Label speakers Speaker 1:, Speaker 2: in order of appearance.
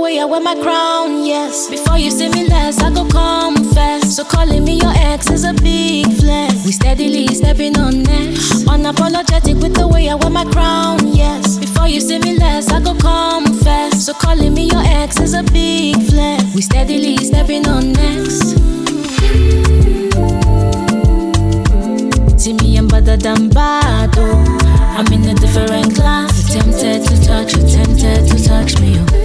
Speaker 1: way I wear my crown, yes. Before you see me less, I go confess. So calling me your ex is a big flex. We steadily stepping on next. Unapologetic with the way I wear my crown, yes. Before you see me less, I go confess. So calling me your ex is a big flex. We steadily stepping on next. See me, I'm better than bad, oh. I'm in a different class. You're tempted to touch me, oh.